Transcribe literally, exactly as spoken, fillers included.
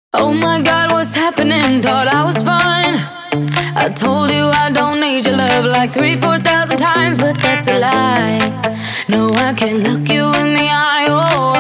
Oh my God, what's happening? Thought I was fine. I told you I don't need your love like three, four thousand times, but that's a lie. No, I can't look you in the eye. Oh,